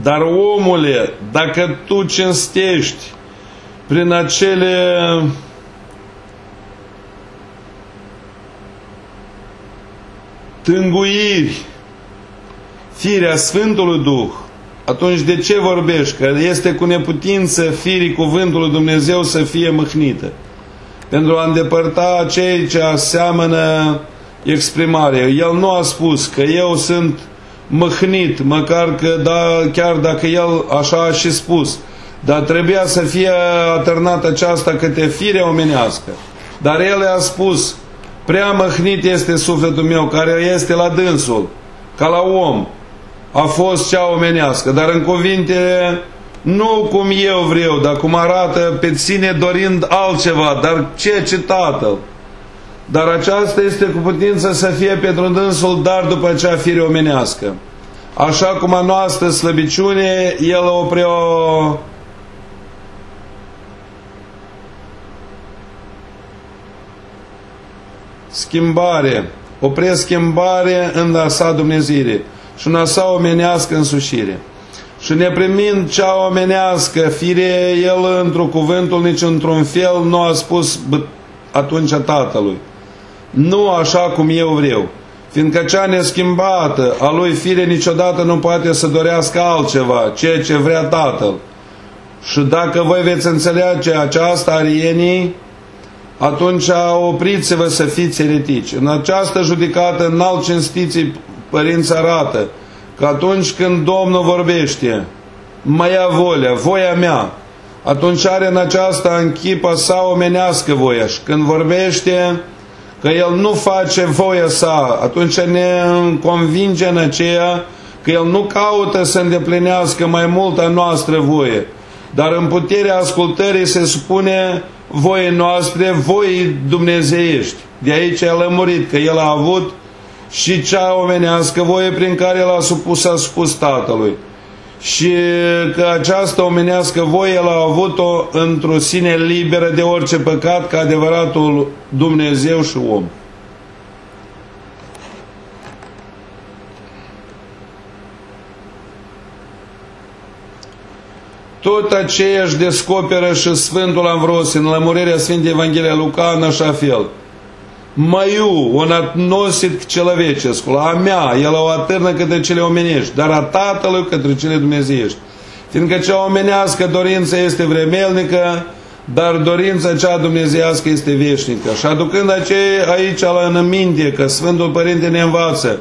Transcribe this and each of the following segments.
Dar omule, dacă tu cinstești prin acele tânguiri firea Sfântului Duh, atunci de ce vorbești? Că este cu neputință firii cuvântului Dumnezeu să fie mâhnită. Pentru a îndepărta cei ce aseamănă exprimare. El nu a spus că eu sunt mâhnit, măcar că chiar dacă el așa a și spus. Dar trebuia să fie atârnată aceasta către firea omenească. Dar el a spus, prea mâhnit este sufletul meu, care este la dânsul, ca la om. A fost cea omenească, dar în cuvinte nu cum eu vreau, dar cum arată pe sine dorind altceva, dar ce Tatăl. Dar aceasta este cu putință să fie pentru dânsul, dar după acea fire omenească. Așa cum a noastră slăbiciune, el o schimbare, o preschimbare în a sa Dumnezeire și în a sa omenească însușire. Și neprimind cea omenească fire, el într-un cuvântul nici într-un fel nu a spus atunci Tatălui, nu așa cum eu vreau, fiindcă cea neschimbată a lui fire niciodată nu poate să dorească altceva, ceea ce vrea Tatăl. Și dacă voi veți înțelege aceasta, arienii, atunci opriți-vă să fiți eretici. În această judecată înalt cinstiții părinți arată că atunci când Domnul vorbește, mă ia voia mea, atunci are în aceasta în chipa sa omenească voia. Și când vorbește că El nu face voia sa, atunci ne convinge în aceea că El nu caută să îndeplinească mai mult a noastră voie, dar în puterea ascultării se supune voii noastre, voii dumnezeiești. De aici a lămurit că El a avut și cea omenească voie prin care El s-a supus Tatălui. Și că această omenească voie El a avut-o într-o sine liberă de orice păcat, ca adevăratul Dumnezeu și om. Tot aceea își descoperă și Sfântul Ambrosie în lămurirea Sfintei Evanghelia Luca în așa fel. Măiu, он относит к человеческому, a mea, el o atârnă către cele omenești, dar a Tatălui către cele dumnezeiești. Fiindcă cea omenească dorință este vremelnică, dar dorința cea dumnezeiască este veșnică. Și aducând aici la minte că Sfântul Părinte ne învață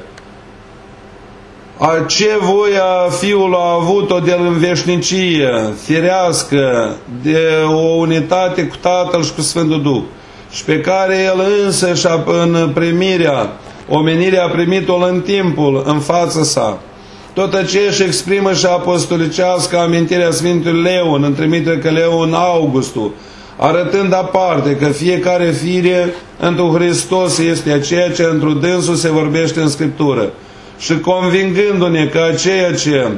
ce voia Fiul a avut-o de în veșnicie, firească, de o unitate cu Tatăl și cu Sfântul Duh, și pe care El însăși în primirea, omenirea a primit-o în timpul, în fața sa. Tot aceea își exprimă și apostolicească amintirea Sfântului Leon, în trimitere că Leon Augustul, arătând aparte că fiecare fire într-un Hristos este aceea ce într-un dânsul se vorbește în Scriptură, și convingându-ne că aceea ce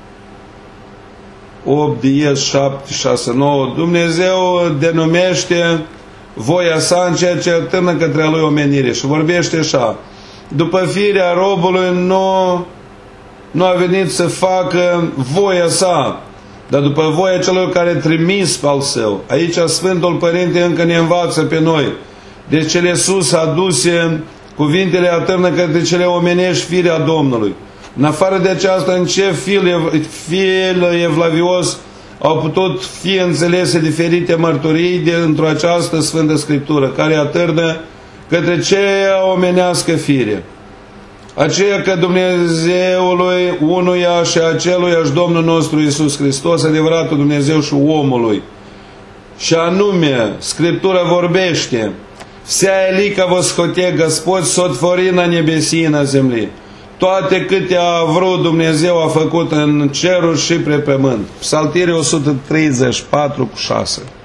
8, 10, 7, 6, 9 Dumnezeu denumește voia sa în ceea ce atârnă către a lui omenire. Și vorbește așa: după firea robului nu a venit să facă voia sa, dar după voia celor care trimis al său. Aici Sfântul Părinte încă ne învață pe noi de cele sus aduse cuvintele atârnă către cele omenești firea Domnului. În afară de aceasta, în ce fil evlavios au putut fi înțelese diferite mărturii într-o această Sfântă Scriptură, care atârnă către cea omenească fire. Aceea că Dumnezeului unuia și aceluiași Domnul nostru Iisus Hristos, adevăratul Dumnezeu și omului. Și anume, Scriptura vorbește: вся елика восхоте Господь сотвори на небеси и на земли. Toate câte a vrut Dumnezeu a făcut în ceruri și pe pământ. Psaltirii 134:6.